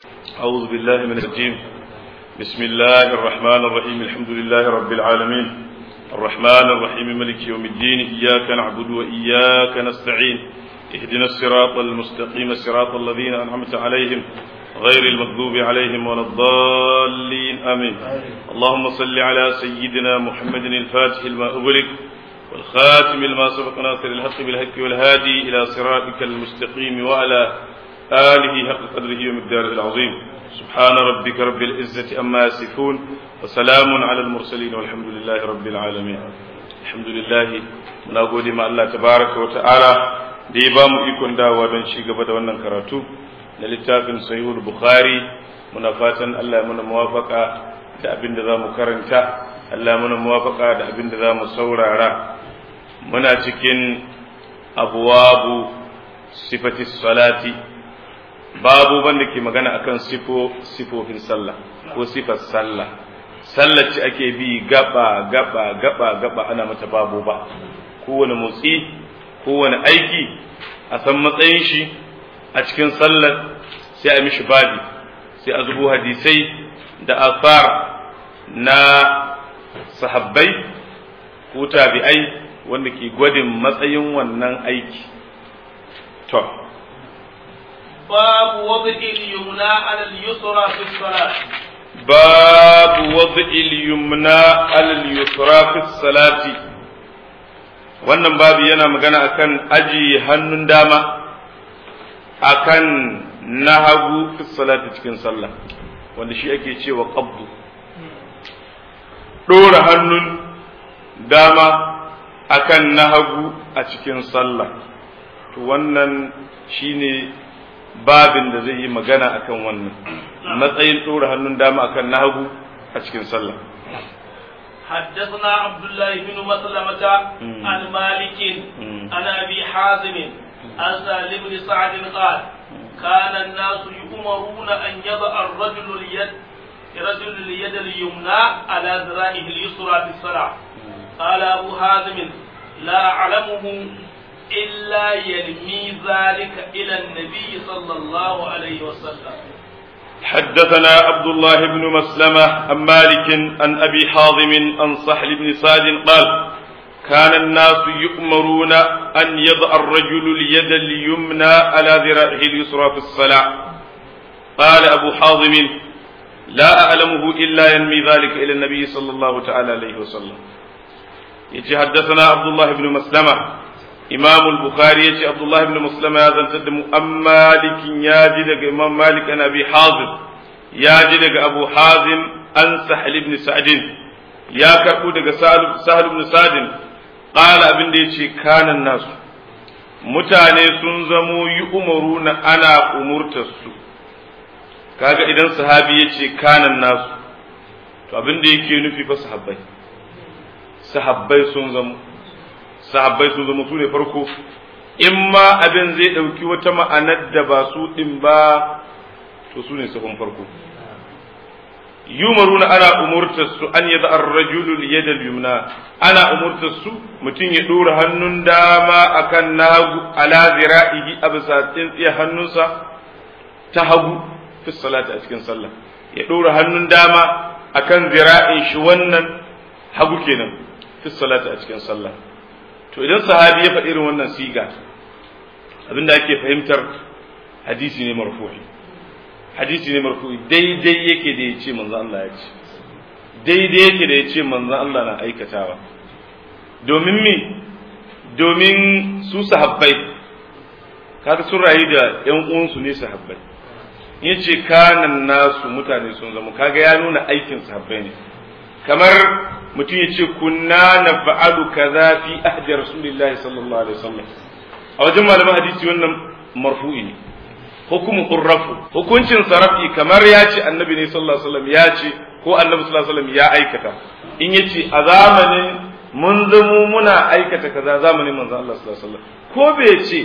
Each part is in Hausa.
أعوذ بالله من الرجيم. بسم الله الرحمن الرحيم. الحمد لله رب العالمين الرحمن الرحيم ملك يوم الدين. إياك نعبد وإياك نستعين. اهدنا الصراط المستقيم صراط الذين أنعمت عليهم غير المغضوب عليهم ولا الضالين آمين. اللهم صل على سيدنا محمد الفاتح لما أغلق والخاتم لما سبق ناصر الحق بالحق والهادي إلى صراطك المستقيم وعلى آله حق قدره ومقداره العظيم. سبحان ربك رب العزة أما يصفون وسلام على المرسلين والحمد لله رب العالمين. الحمد لله muna gode ma Allah tabaraka wa ta'ala da ya bamu ikon dawowa don ci gaba da wannan karatu na littafin Sahihul Bukhari. Muna fatan Allah ya muna muwafaka da abin da zamu karanta, Allah ya muna muwafaka da abin da zamu saurara. Muna cikin abwabu sifati salati, babu wanda ke magana akan sifofin sallah ko sifar sallah. Sallar ce ake bi gaba ana mata babu ba, kowane motsi kowane aiki a san matsayin shi a cikin sallar, sai a mishi babi, sai a zubo hadisai da asar na sahabbai ko tabi'ai wanda ke gwadin matsayin wannan aiki. To باب وضع اليمنى على اليسرى في الصلاة. باب وضع اليمنى على اليسرى في الصلاة. wannan babu yana magana akan aji hannun dama akan na hagu fi salati cikin sallah, wanda shi ake cewa qabdu. Dora hannun dama akan na hagu a cikin sallah, to wannan shine babin da zai yi magana akan wannan matsayin dora hannun dama akan na hagu a cikin sallah. حدثنا عبد الله بن مسلمة عن مالك عن أبي حازم عن سهل بن سعد قال كان الناس يؤمرون أن يضع الرجل اليد اليمنى على ذراعه اليسرى في الصلاة. قال أبو حازم لا أعلمه إلا يرمي ذلك إلى النبي صلى الله عليه وسلم. حدثنا عبد الله بن مسلمة عن مالك عن أبي حازم عن سهل بن سعد قال كان الناس يؤمرون أن يضع الرجل اليد اليمنى على ذراعه اليسرى في الصلاة. قال أبو حازم لا أعلمه إلا ينمي ذلك إلى النبي صلى الله تعالى عليه وسلم. حدثنا عبد الله بن مسلمة إمام البخاري عبد الله بن مسلم هذا تدم أم مالك ياجدك إمام مالك أن أبي حازم ياجدك أبو حازم أن سهل بن سعد يا كربودك سهل بن سعد قال ابن ديشي كان الناس mutane sun zamo yi umaru na ana umurtarsu. Kaga idan sahabi ya ce kanan nasu, to abin da yake nufi fa sahabbai sun zama su ne farko, in ma abin zai ɗauki wata ma'anar da ba su ɗin ba, to su ne sahun farko. Yumaruna ana umurtar su an yadda ar-rajulul yadal yumna, ana umurtar su mutum ya ɗora hannun dama akan nagu ala zira'ihi a bisa tsintsiya hannunsa ta hagu fi salati a cikin sallah, ya ɗora hannun dama akan zira'in shi wannan hagu kenan fi salati a cikin sallah. To idan sahabi ya faɗi irin wannan siga, abinda ake fahimtar hadisi ne marfu'i. Hadisi ne marfu'i daidai yake da ya ce manzo Allah ya ce, daidai yake da ya ce manzo Allah na aikatawa. Domin me? Domin su sahabbai, kaga sun rayu da ƴan uwansu ne sahabbai. In ce kanan nasu mutane sun zama, kaga ya nuna aikin sahabbai ne. Kamar mutum ya ce kunna na fa'alu kaza fi ahdi rasulillahi sallallahu alaihi wasallam, a wajen malaman hadisi wannan marfu'i ne. Hukumun urrafu, hukuncin sarafi kamar ya ce annabi ne sallallahu alaihi wasallam ya ce, ko annabi sallallahu alaihi wasallam ya aikata. In ya ce a zamanin mun zamo muna aikata kaza zamanin manzo Allah sallallahu alaihi wasallam, ko bai ce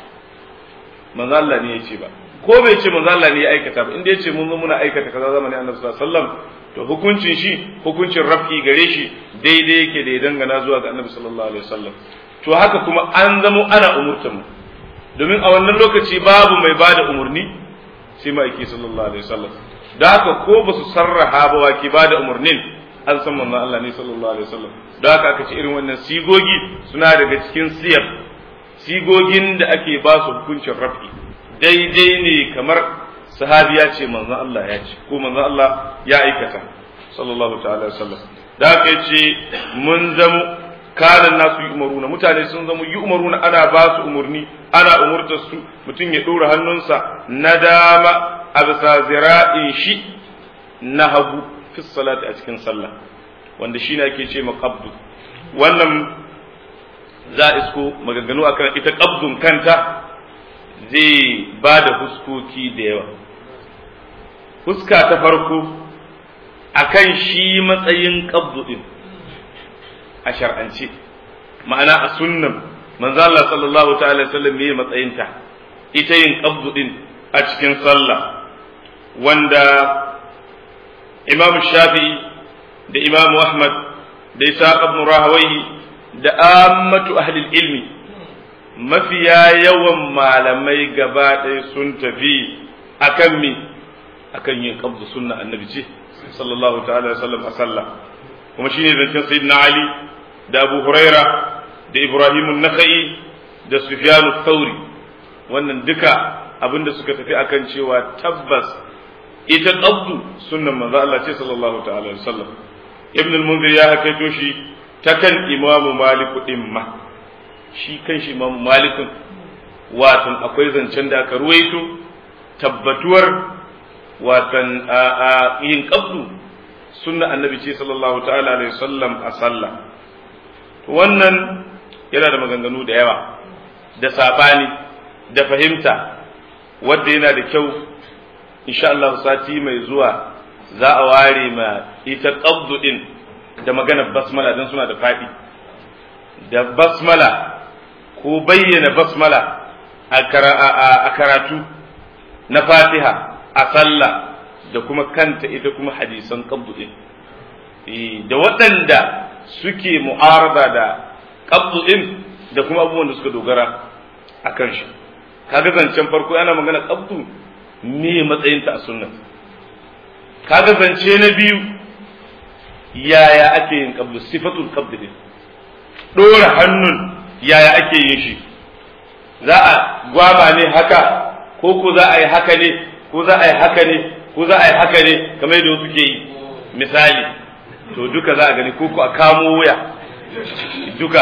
manzo Allah ne ya ce ba, ko bai ce manzo Allah ne ya aikata ba, inda ya ce mun zo muna aikata kaza zamanin annabi sallallahu alaihi wasallam, to hukuncin shi hukuncin rafi gare shi daidai yake da ya dangana zuwa ga annabi sallallahu alaihi wasallam. To haka kuma an zamo ana umurtan mu, domin a wannan lokaci babu mai bada umurni sai ma'aiki sallallahu alaihi wasallam da haka ko ba su sarraha ba wa ke bada umarnin an san manzon Allah ne sallallahu alaihi wasallam da haka aka ce irin wannan sigogi suna daga cikin siyar sigogin da ake ba su hukuncin rafi daidai ne kamar sahabi ya ce manzon Allah ya ce ko manzon Allah ya aikata sallallahu ta'ala alaihi wasallam da haka yace mun zamu kanan nasu yu'maruna mutane sun zama yu'maruna ana ba su umurni ana umurtar su mutum ya dora hannunsa na dama a bisa zira'in shi na hagu fi salati a cikin sallah wanda shine ake ce maqabdu wannan za a isko maganganu akan ita qabdun kanta zai ba da fuskoki da yawa fuska ta farko akan shi matsayin qabdu din a shar'ance ma'ana a sunnan manzo Allah sallallahu ta'ala sallam me matsayinta ita yin qabdu din a cikin sallah wanda Imam Shafi'i da Imam Ahmad da Ishaq ibn Rahawayhi da ammatu ahli ilmi mafiya yawan malamai gaba ɗaya sun tafi akan me akan yin qabdu sunna annabi ce sallallahu ta'ala sallam a sallah kuma shine zancen sayyidina Ali da Abu Huraira da Ibrahim an-Nakhai da Sufyan ath-Thawri wannan duka abinda suka tafi akan cewa tabbas ita qabdu sunnan manzo Allah ce sallallahu ta'ala alaihi wasallam Ibn al-Munzir ya hakaito shi ta kan Imam Malik din ma shi kan shi Imam Malik watan akwai zancen da aka ruwaito tabbatuwar watan yin qabdu sunna annabi ce sallallahu ta'ala alaihi wasallam a sallah wannan yana da maganganu da yawa da sabani da fahimta wanda yana da kyau insha Allah sati mai zuwa za a ware ma ita qabdu din da maganar basmala dan suna da fadi da basmala ko bayyana basmala a karatu na Fatiha a sallah da kuma kanta ita kuma hadisan qabdu din da waɗanda suke mu'arada da qabdu din da kuma abubuwan da suka dogara akan shi kaga zancen farko yana magana qabdu me matsayinta a sunna kaga zance na biyu yaya ake yin qabdu sifatul qabdu din dora hannun yaya ake yin shi za a gwaba ne haka ko za a yi haka ne ko za a yi haka ne ko za a yi haka ne kamar yadda wasu ke yi misali to duka za a gani ko a kamo wuya duka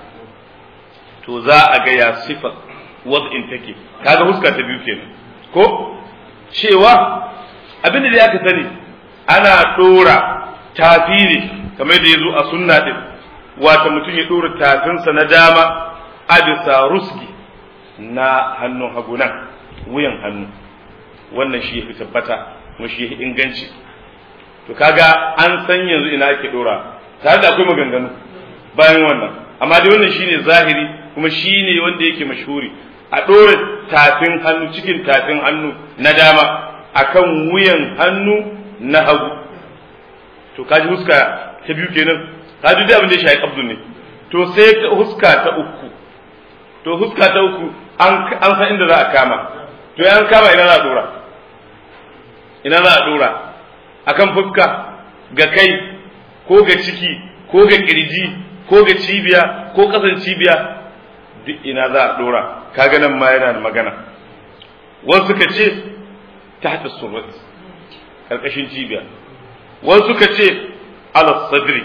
to za a ga ya sifat wad'in take kaga huska ta biyu kenan ko cewa abinda da aka sani ana dora tafi ne kamar yadda yazo a sunna din wata mutum ya dora tafinsa na dama a bisa rusgi na hannun hagunan wuyan hannu wannan shi yafi tabbata kuma shi yafi inganci to kaga an san yanzu ina ake dora tare da akwai maganganu bayan wannan amma dai wannan shine zahiri kuma shine wanda yake mashhuri a dora tafin hannu cikin tafin hannu na dama akan wuyan hannu na hagu to kaji huska ta biyu kenan kaji dai abin da ya shafi abdul ne to sai huska ta uku to huska ta uku an san inda za a kama to yan kama ina za a dora ina za a dora akan fuska ga kai ko ga ciki ko ga kirji ko ga cibiya ko kasan cibiya duk ina za a dora kaga nan ma yana da magana wasu suka ce tahta surrat karkashin cibiya wasu suka ce ala sadri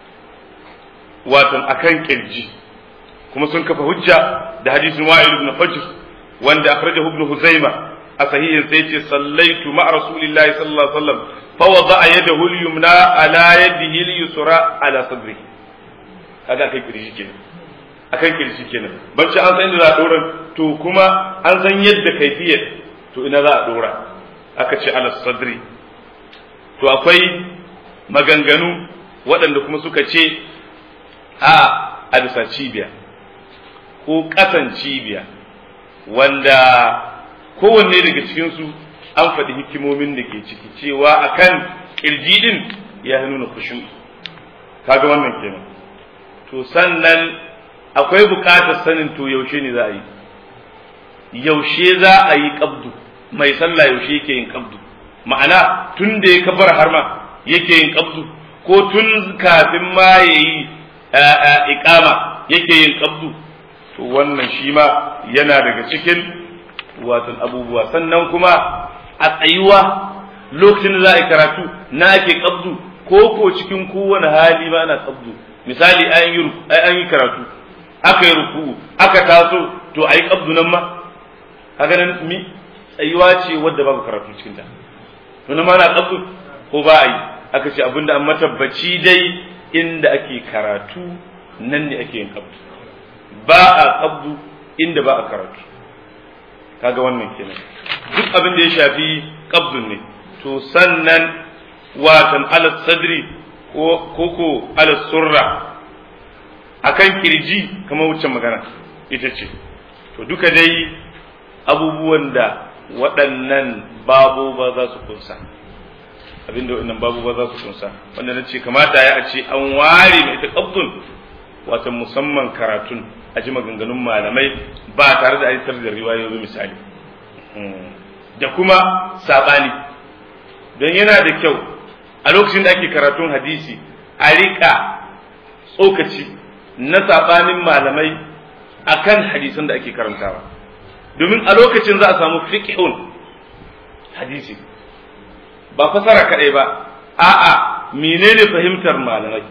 watan akan kirji kuma sun kafa hujja da hadisin Wa'il ibn Hujr wanda akhrajahu ibn Huzaima a sahihin sai ce sallaitu ma rasulillahi sallallahu alaihi wasallam fa wada'a yadahu al-yumna ala yadihi al-yusra ala sadrihi kaga kai kirji kenan akan kirji kenan bacci an san inda za a dora to kuma an san yadda kaifiyar to ina za a dora aka ce ala sadri to akwai maganganu waɗanda kuma suka ce a bisa cibiya ko ƙasan cibiya wanda kowanne daga cikinsu an faɗi hikimomin da ke ciki cewa akan ƙirji ɗin ya nuna kushu kaga wannan kenan to sannan akwai buƙatar sanin to yaushe ne za a yi yaushe za a yi ƙabdu mai sallah yaushe yake yin qabdu ma'ana tun da ya kabar har ma yake yin qabdu ko tun kafin ma yayi iqama yake yin qabdu to wannan shi ma yana daga cikin watan abubuwa sannan kuma a tsayuwa lokacin da za a yi karatu na ake qabdu ko cikin kowane hali ma ana qabdu misali an yi karatu aka yi ruku'u aka taso to ayi qabdu nan ma kaga nan mi tsayuwa ce wadda babu karatu cikin ta to nan ma na qabdu ko ba yi aka ce abinda an matabbaci dai inda ake karatu nan ne ake yin qabdu ba a qabdu inda ba a karatu kaga wannan kenan duk abin da ya shafi qabdun ne to sannan watan ala sadri ko ala surra akan kirji kamar wucin magana ita ce to duka dai abubuwan da waɗannan babu ba za su kunsa abinda waɗannan babu ba za su kunsa wanda na ce kamata ya a ce an ware mai ita qabdun watan musamman karatun a ji maganganun malamai ba tare da aitar da riwayoyi misali da kuma sabani don yana da kyau a lokacin da ake karatun hadisi a rika tsokaci na sabanin malamai akan hadisan da ake karantawa domin a lokacin za a samu fiqhun hadisi ba fasara kadai ba a'a menene fahimtar malamai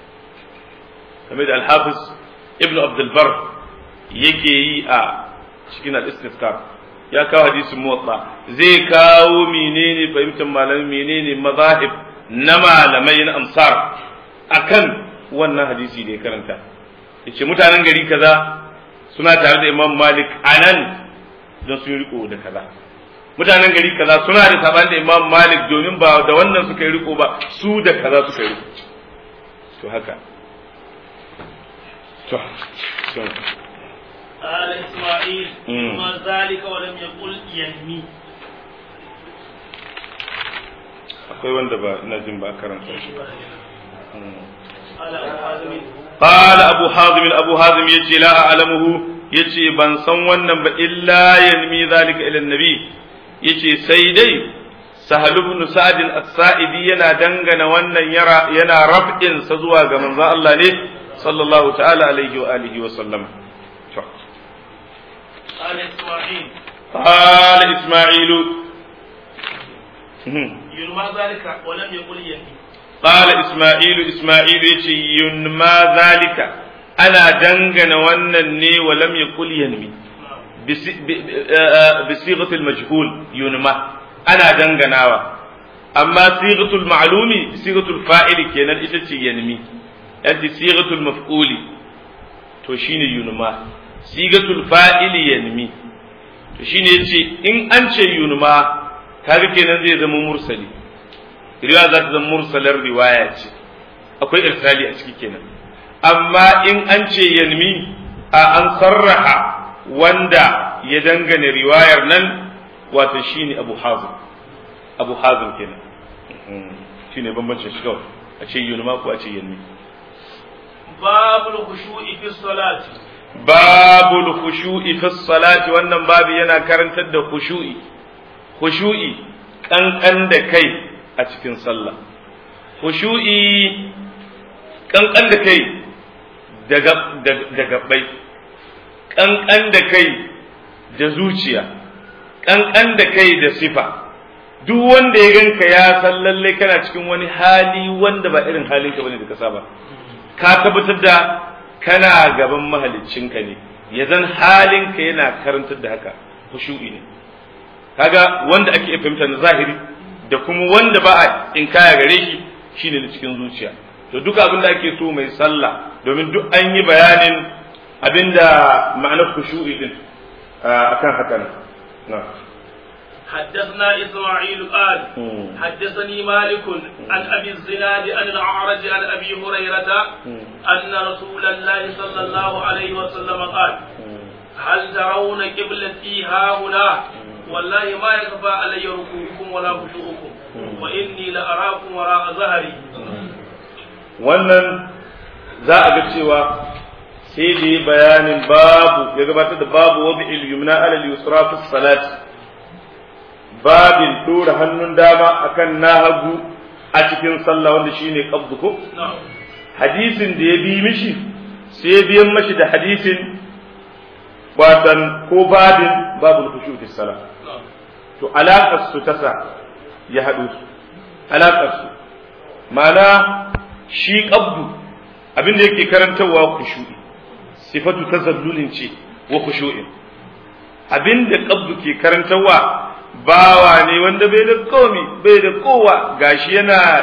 kamar da al-Hafiz Ibn Abdul Barr yake yi a cikin al-Istizkar ya kawo hadisin Muwatta zai kawo menene fahimtar malamai menene mazahib na malamai na amsar akan wannan hadisi da ya karanta yace mutanen gari kaza suna tare da Imam Malik anan don su riko da kaza mutanen gari kaza suna da saban da Imam Malik domin ba da wannan suka yi riko ba su da kaza suka yi riko to haka to قال إسماعيل وما ذلك ولم يقل ينمي akwai wanda ba ina jin ba karanta shi قال أبو حازم يجي لا أعلمه يجي بان سن wannan ba illa yanmi zalika ila annabi yace sai dai Sahal ibn Sa'd as-Sa'idi yana dangana wannan yana raf'in sa zuwa ga manzon Allah ne sallallahu ta'ala alaihi wa alihi wa sallam قال إسماعيل ينمى ذلك ولم يقل ينمي قال إسماعيل ينمى ذلك أنا دنغن ونني ولم يقل ينمي بصيغة المجهول ينمى أنا دنغناوا أما صيغة المعلوم صيغة الفاعل كان إتتي ينمي أنت صيغة المفعول تشين ينمى sigatul fa'ili yanmi to shine yace in an ce yunma kaga kenan zai zama mursali riwaya za ta zama mursalar riwaya ce akwai irsali a ciki kenan amma in an ce yanmi an sarraha wanda ya dangane riwayar nan wato shine Abu Hazim kenan shine bambancin shi kawai a ce yunma ko a ce yanmi babul khushu'i fi salati babul khushu'i fi salati wannan babu yana karantar da khushu'i kankan da kai a cikin sallah khushu'i kankan da kai da gabbai kankan da kai da zuciya kankan da kai da sifa duk wanda ya ganka ya san lalle kana cikin wani hali wanda ba irin halinka bane da ka saba ka tabbatar da kana gaban mahaliccinka ne ya zan halinka yana karantar da haka khushu'i ne kaga wanda ake fahimta na zahiri da kuma wanda ba a inkaya gare shi shine na cikin zuciya to duka abin da ake so mai sallah domin duk an yi bayanin abinda ma'anar khushu'i din akan haka ne حدثنا إسماعيل قال حدثني مالك عن أبي الزناد عن الأعرج عن أبي هريرة أن رسول الله صلى الله عليه وسلم قال هل ترون قبلتي ها هنا والله ما يخفى علي ركوعكم ولا خشوعكم وإني لأراكم وراء ظهري wannan za a ga cewa sai da bayanin babu ya gabatar da babu wadda il yumna ala al-yusra fi salati babin dora hannun dama akan na hagu a cikin sallah wanda shine qabdu ko hadisin da ya bi mishi sai ya biyan mashi da hadisin watan ko babin babul khushu fi salah to alaƙar su tasa ya haɗu su alaƙar su ma'ana shi qabdu abin da yake karantarwa khushu'i sifatu tazallulin ce wa khushu'in abin da qabdu ke karantarwa bawa ne wanda bai da komi bai da kowa gashi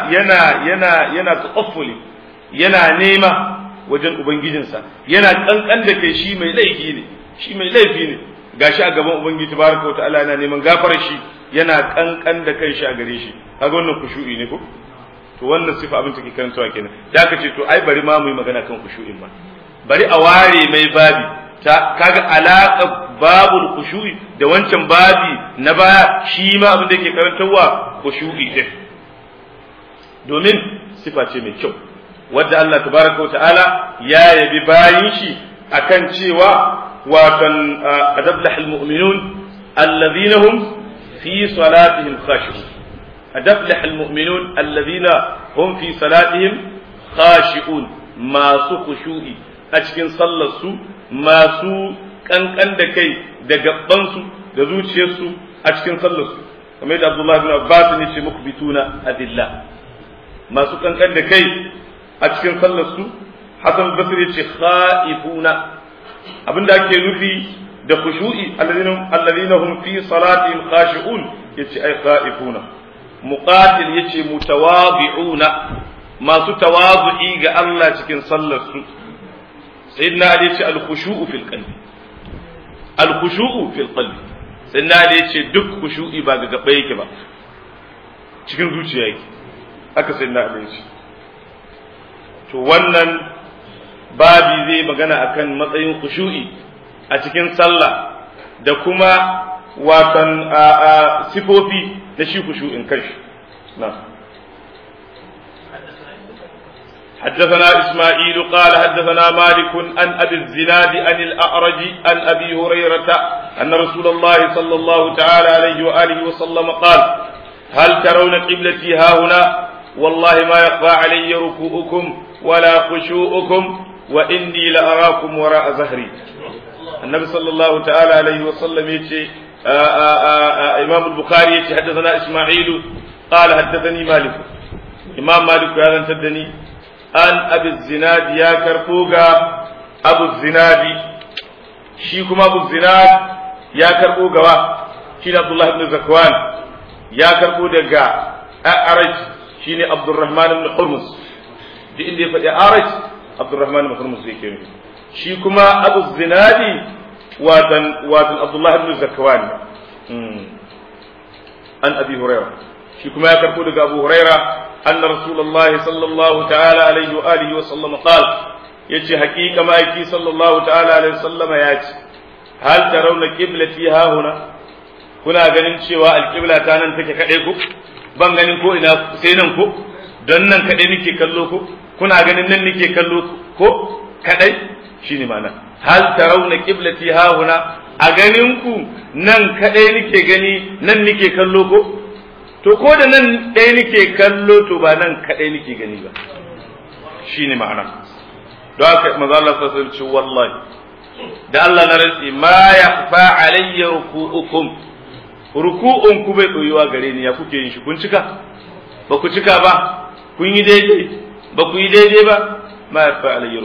yana tsaffuli yana nema wajen ubangijinsa yana kankan da kai shi mai laifi ne gashi a gaban ubangiji tabaraka wata'ala yana neman gafarar shi yana kankan da kai shi a gare shi kaga wannan khushu'i ne ko to wannan sifa abin take karantawa kenan da aka ce to ai bari ma mu yi magana kan khushu'in ma bari a ware mai babi ta kaga alaka babul khushu'i da wancan babi na baya shi ma abin da yake karantawa khushu'i din domin sifa ce mai kyau wadda Allah tabaraka wa ta'ala ya yabi bayin shi akan cewa watan qad aflaha almu'minun alladhina hum fi salatihim khashi'un qad aflaha almu'minun alladhina hum fi salatihim khashi'un masu khushu'i a cikin sallar su masu kankan da kai da gabban su da zuciyar su a cikin sallar su kamar yadda Abdullah ibn Abbas ne ce mukbituna adillah masu kankan da kai a cikin sallar su Hassan Basri ce khaifuna abinda ake nufi da khushu'i alladhina hum fi salatihim khashi'un yace ai khaifuna muqatil yace mutawadi'una masu tawazu'i ga Allah cikin sallar su sayyidina Ali yace al-khushu'u fil qalbi al-khushu'u fil qalbi sayyidina Ali yace duk khushu'i ba ga gaba yake ba cikin zuciya yake haka sayyidina Ali yace to wannan babi zai magana akan matsayin khushu'i a cikin sallah da kuma watan sifofi na shi khushu'in kanshi na حدثنا إسماعيل قال حدثنا مالك عن أبي الزناد عن الأعرج عن أبي هريرة أن رسول الله صلى الله تعالى عليه وآله وسلم قال هل ترون قبلتي هاهنا والله ما يخفى علي ركوعكم ولا خشوعكم وإني لأراكم وراء ظهري النبي صلى الله تعالى عليه وسلم يتي إمام البخاري يتي حدثنا إسماعيل قال حدثني مالك إمام مالك هذا تدني أن أبي الزناد يا كرفوغا أبو الزناد شيكم أبو الزناد يا كرفوغا شين عبد الله بن زكوان يا كرفوغا أعرج شين عبد الرحمن بن حرمز دي إندي فدي أعرج عبد الرحمن بن حرمز زي كيمي شيكما أبو الزناد واتن عبد الله بن زكوان أن أبي هريرة شيكما يا كرفوغا أبو هريرة أن رسول الله صلى الله تعالى عليه وآله وسلم قال يجي حقيقة ما يجي صلى الله تعالى عليه وسلم يجي هل ترون قبلتي ها هنا كنا ganin cewa alƙibla ta nan take kaɗai ku ban ganin ko ina sai nan ko don nan kaɗai nake kallo ko kuna ganin nan nake kallo ko kaɗai shine ma'ana hal tarawna qiblati ha huna a ganin ku nan kaɗai nake gani nan nake kallo ko to ko da nan ɗaya nake kallo to ba nan kaɗai nake gani ba shine ma'ana don haka manzo Allah sallallahu alaihi wasallam wallahi da Allah na rantsi ma yakhfa alayya ruku'un ku bai koyuwa gare ni ya kuke yin shi kun cika ba ku cika ba kun yi daidai ba ku yi daidai ba ma yakhfa alayya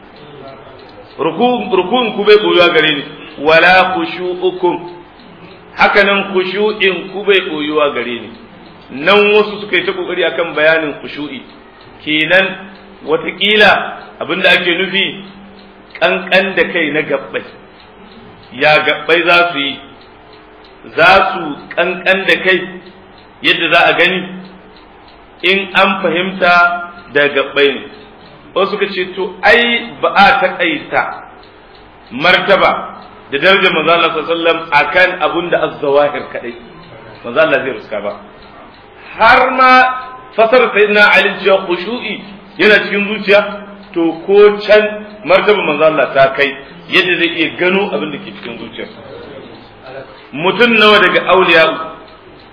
ruku'un ku bai koyuwa gare ni wala khushu'ukum haka nan khushu'in ku bai koyuwa gare ni nan wasu suka yi ta kokari akan bayanin khushu'i kenan watakila abinda ake nufi kankan da kai na gabbai ya gabbai za su kankan da kai yadda za a gani in an fahimta da gabbai ne wasu suka ce to ai ba a taƙaita martaba da darajar manzo Allah sallallahu alaihi wasallam akan abinda az-zawahir kadai manzo Allah zai ruska ba har ma fasar sayyidina Ali cewa khushu'i yana cikin zuciya to ko can martaba manzo Allah ta kai yadda zai iya gano abin da ke cikin zuciya mutum nawa daga auliya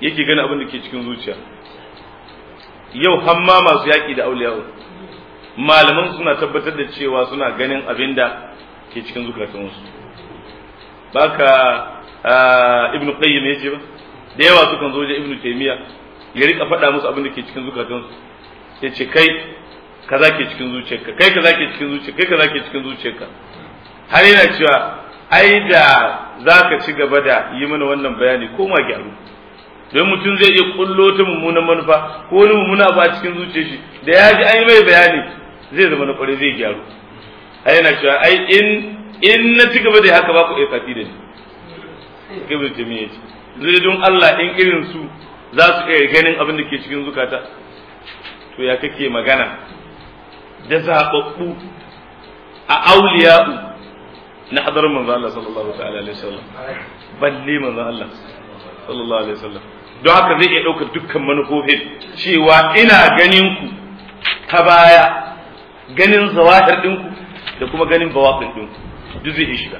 yake gani abin da ke cikin zuciya. Yau hamma masu yaƙi da auliya malaman suna tabbatar da cewa suna ganin abin da ke cikin zukatansu. Baka Ibn Qayyim yace ba da yawa sukan zo da Ibn Taymiyyah ya rika faɗa musu abin da ke cikin zukatansu, ya ce kai kaza ke cikin zuciyarka, kai kaza ke cikin zuciyarka, kai kaza ke cikin zuciyarka, har yana cewa ai da zaka ci gaba da yi mana wannan bayani ko ma gyaru, don mutum zai iya kullo ta mummunan manufa ko wani mummuna abu a cikin zuciyar shi, da ya ji ai mai bayani zai zama na kware zai gyaru. Ai yana cewa ai in na ci gaba da haka ba ku iya kafi da ni. Ibn Taymiyyah ce zai don Allah in irin su za su iya ganin abin da ke cikin zukata, to ya kake magana da zaɓaɓɓu a auliya'u na hadar manzo Allah sallallahu ta'ala alaihi wasallam, balle manzo Allah sallallahu alaihi wasallam. Don haka zai iya ɗaukar dukkan manufofin cewa ina ganin ku ta baya, ganin zawahir ɗinku da kuma ganin bawatin ɗinku duk zai iya shiga.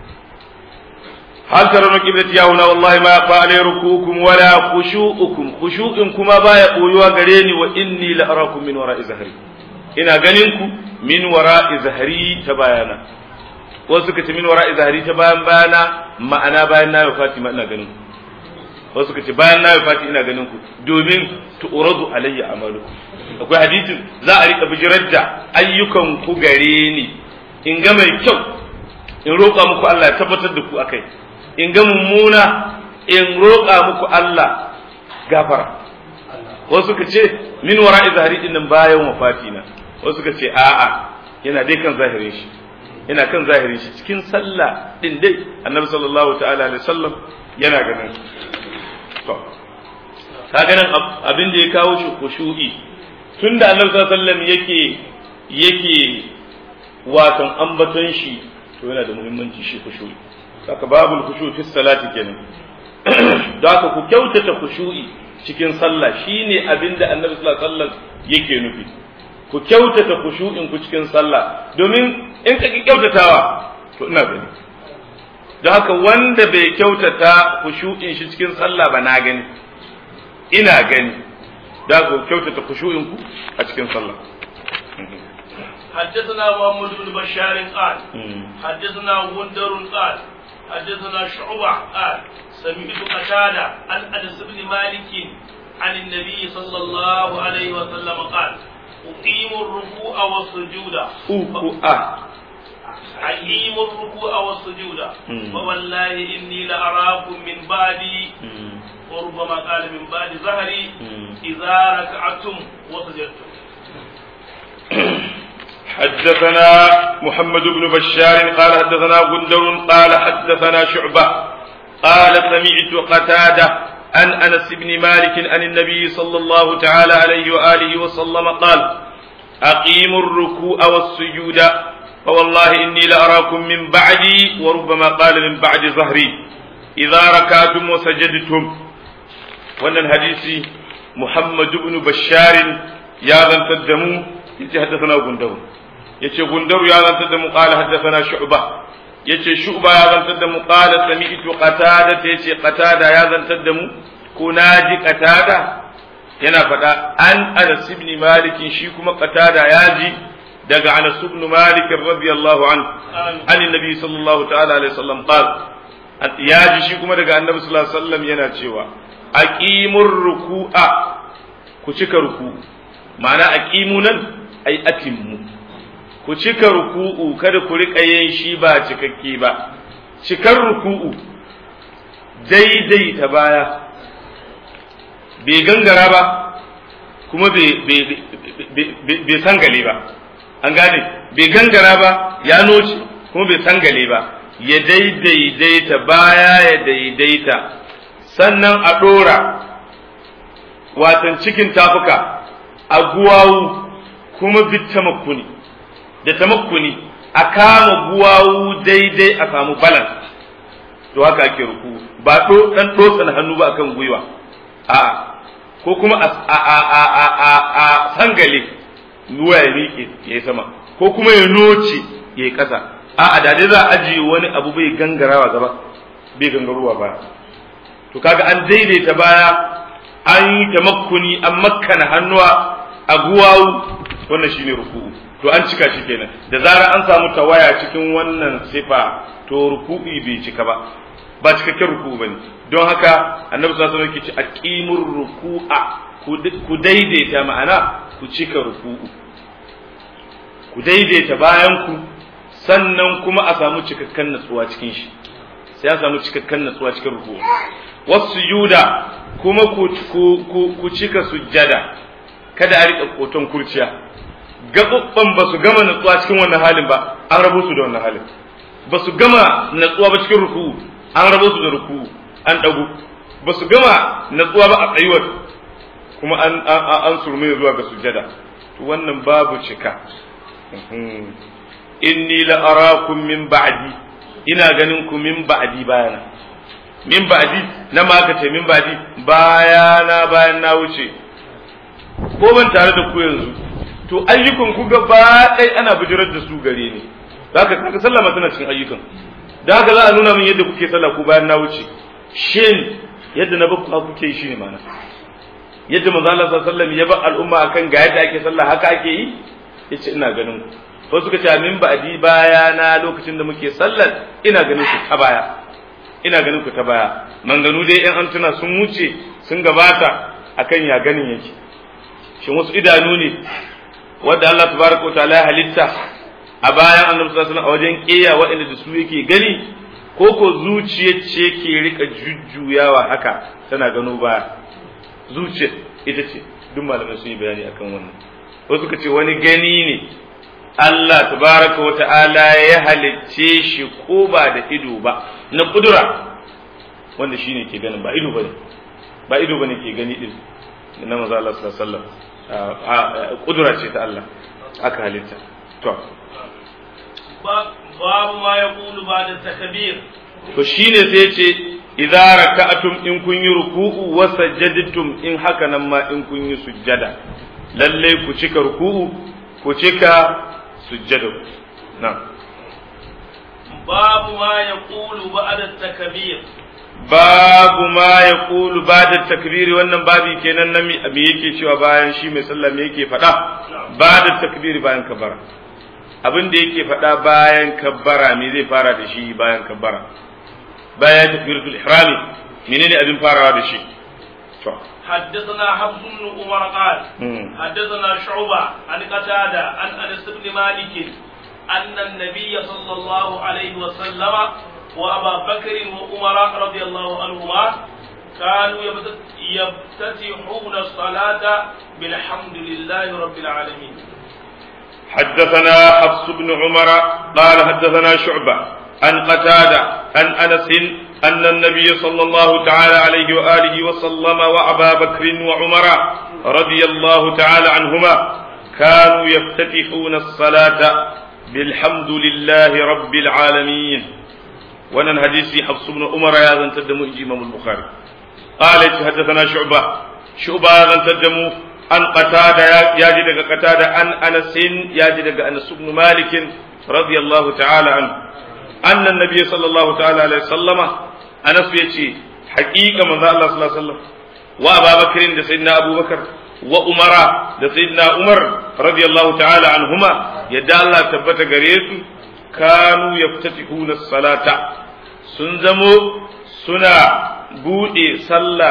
هل ترون قبلتي هنا والله ما يخفى علي ركوعكم ولا خشوعكم خشوعكم ما بايا قويوا غريني واني لاراكم من وراء ظهري ina ganin ku min wara'i zahri ta bayana, wasu suka ce min wara'i zahri ta bayana ma'ana bayan na wafati ma ina ganin ku, wasu suka ce bayan na wafati ina ganin ku domin tu'radu alayya amalukum. Akwai hadisin za a rika bijirar da ayyukan ku gare ni in ga mai kyau in roƙa muku Allah ya tabbatar da ku akai, in ga mummuna in roƙa muku Allah gafara. Wasu ka ce min wara'i zahiri din nan bayan wafati na, wasu ka ce a'a yana dai kan zahirin shi, yana kan zahirin shi cikin sallah din dai annabi sallallahu ta'ala alaihi wasallam yana ganin. To ka ganin abin da ya kawo shi khushu'i tunda annabi sallallahu alaihi wasallam yake watan ambaton shi, to yana da muhimmanci shi khushu'i. Saka babul khushu' fi salati kenan. Da haka ku kyautata khushu'i cikin sallah shine abinda Annabi sallallahu alaihi wasallam yake nufi. Ku kyautata khushu'in ku cikin sallah, domin in ka ki kyautatawa to ina gani. Da haka wanda bai kyautata khushu'in shi cikin sallah ba na gani, ina gani. Da ku kyautata khushu'in ku a cikin sallah. حدثنا محمد بن بشار قال حدثنا غندر قال حدثنا شعبة قال سمعت قتادة عن أنس بن مالك عن النبي صلى الله عليه وسلم قال أقيم الركوع والسجود أقيم الركوع والسجود فوالله إني لأراكم من بعدي وربما قال من بعد ظهري إذا ركعتم وسجدتم. حدثنا محمد بن بشار قال حدثنا غندر قال حدثنا شعبة قال سمعت قتادة عن أنس بن مالك عن النبي صلى الله تعالى عليه وآله وسلم قال أقيموا الركوع والسجود فوالله إني لأراكم من بعدي وربما قال من بعد ظهري إذا ركعتم وسجدتم. وأن الحديث محمد بن بشار يا ذا تدموا حدثنا غندر yace gundaru ya zantar da mu qala haddathana shu'ba yace shu'ba ya zantar da mu qala sami'tu qatada yace qatada ya zantar da mu ko naji qatada yana faɗa an Anas ibn Malik shi kuma qatada yaji daga Anas ibn Malik radiyallahu anhu an annabi sallallahu ta'ala alaihi wasallam qala yaji shi kuma daga annabi sallallahu alaihi wasallam yana cewa aqimur ruku'a ku cika ruku ma'ana aqimu nan ay atimmu, ku cika ruku'u kada ku riƙa yin shi ba cikakke ba. Cikar ruku'u daidai ta baya, bai gangara ba kuma bai sangale ba, an gane bai gangara ba ya noce kuma bai sangale ba, ya daidaita baya ya daidaita, sannan a ɗora watan cikin tafuka a guwawu kuma bitamakkuni da tamakkuni a kama guwawu daidai a samu balance. To haka ake ruku ba dan dotsan hannu ba akan gwiwa a ko kuma a sangale ruwa ya miƙe ya yi sama ko kuma ya noce ya yi ƙasa a da dai za a ajiye wani abu bai gangarawa gaba bai gangarowa ba. to kaga an daidaita baya an yi tamakkuni an makkana hannuwa a guwawu wannan shine ruku'u to an cika shi kenan da zarar an samu tawaya cikin wannan sifa to ruku'i bai cika ba cikakken ruku'u bane don haka annabi sallallahu alaihi wasallam yake ce aqimur ruku'a ku daidaita ma'ana ku cika ruku'u ku daidaita bayan ku sannan kuma a samu cikakken natsuwa cikin shi sai a samu cikakken natsuwa cikin ruku'u wasujuda kuma ku cika sujjada kada a rika koton kurciya gabubban ba su gama natsuwa cikin wannan halin ba an rabo su da wannan halin ba su gama natsuwa ba cikin ruku'u an rabo su da ruku'u an dago ba su gama natsuwa ba a tsayuwar kuma an surme zuwa ga sujjada to wannan babu cika inni la arakum min ba'di ina ganin ku min ba'di bayana min ba'di na ma ka ce min ba'di bayana bayan na wuce ko ban tare da ku yanzu to ayyukan ku gaba ɗaya ana bijirar da su gare ni zaka kaga sallah ma tana cikin ayyukan da haka za a nuna min yadda kuke sallah ko bayan na wuce shin yadda na bakku kuke yi shine mana yadda manzo Allah sallallahu alaihi wasallam ya ba al'umma akan ga yadda ake sallah haka ake yi yace ina ganin ku ko suka ce min ba'di baya na lokacin da muke sallar ina ganin ku ta baya ina ganin ku ta baya manganu dai in an tuna sun wuce sun gabata akan ya ganin yake shin wasu idanu ne wanda Allah tabaraka wa ta'ala halitta a bayan annabi sallallahu alaihi wasallam a wajen kiyaye waɗanda da su yake gani ko ko zuciyar ce ke rika jujjuyawa haka tana gano baya zuciyar ita ce duk malamai sun yi bayani akan wannan wasu suka ce wani gani ne Allah tabaraka wa ta'ala ya halicce shi ko ba da ido ba na kudura wanda shine ke ganin ba ido bane ke gani din na manzo Allah sallallahu alaihi wasallam kudura ce ta Allah aka halitta to babu ma yaqulu ba'da takbir to shine sai ce idza raka'atum in kun yi ruku'u wa sajjadtum in haka nan ma in kun yi sujjada lalle ku cika ruku'u ku cika sujjada na babu ma yaqulu ba'da takbir babu ma yaqulu ba'da takbir wannan babi kenan nan me yake cewa bayan shi mai sallah me yake faɗa ba'da takbir bayan kabbara abin da yake faɗa bayan kabbara me zai fara da shi bayan kabbara bayan takbiratul ihrami menene abin farawa da shi to حدثنا حفص بن عمر قال حدثنا شعبة عن قتادة عن أنس بن مالك أن النبي صلى الله عليه وسلم وأبا بكر وعمر رضي الله عنهما كانوا يفتتحون الصلاة بالحمد لله رب العالمين. حدثنا حفص بن عمر قال حدثنا شعبة عن قتادة عن أنس أن النبي صلى الله تعالى عليه وآله وسلم وأبا بكر وعمر رضي الله تعالى عنهما كانوا يفتتحون الصلاة بالحمد لله رب العالمين. وانا حديث حفص بن عمر يا ذن تدمو إمام البخاري قال حدثنا شعبة يا ذن تدمو عن قتادة يجد قتادة عن أنس يجد أنس بن مالك رضي الله تعالى عنه أن النبي صلى الله تعالى عليه وسلم أنس يتي حقيقة من الله صلى الله عليه وسلم وأبا بكر سيدنا أبو بكر وأمر سيدنا عمر رضي الله تعالى عنهما يدى الله تبت قريس كانوا يفتتحون الصلاة سنزموا سنا بودي صلى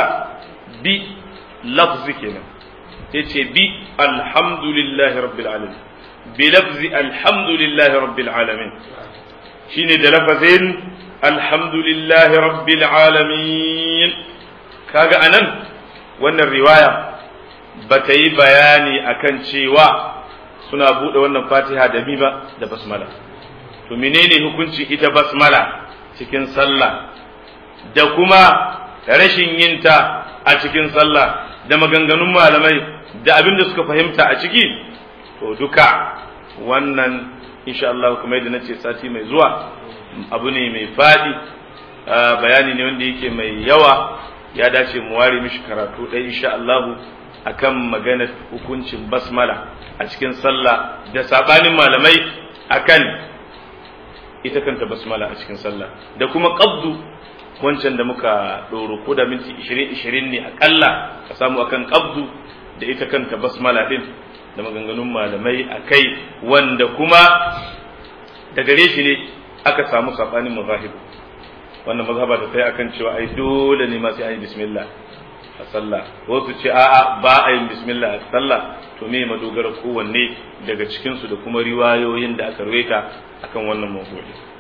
بلفظ كنا يتي الحمد لله رب العالمين بلفظ الحمد لله رب العالمين shine da lafazin alhamdulillahi rabbil alamin kaga anan wannan riwaya bata yi bayani akan cewa suna bude wannan fatiha da mi ba da basmala to menene hukunci ita basmala cikin sallah da kuma rashin yinta a cikin sallah da maganganun malamai da abin da suka fahimta a ciki to duka wannan insha Allah kuma yadda nace sati mai zuwa abu ne mai fadi bayani ne wanda yake mai yawa ya dace mu ware mishi karatu dai insha Allah akan maganar hukuncin basmala a cikin sallah da sabanin malamai akan ita kanta basmala a cikin sallah da kuma qabdu wancan da muka ɗoro ko da minti 20 ne akalla ka samu akan qabdu da ita kanta basmala din da maganganun malamai akai wanda kuma da gare shi ne aka samu sabanin mazahib wannan mazhaba ta sai akan cewa ai dole ne ma sai ayi bismillah a sallah wasu ce a'a ba a yin bismillah a sallah to me madogara kowanne daga cikin su da kuma riwayoyin da aka rawaita akan wannan mawdu'i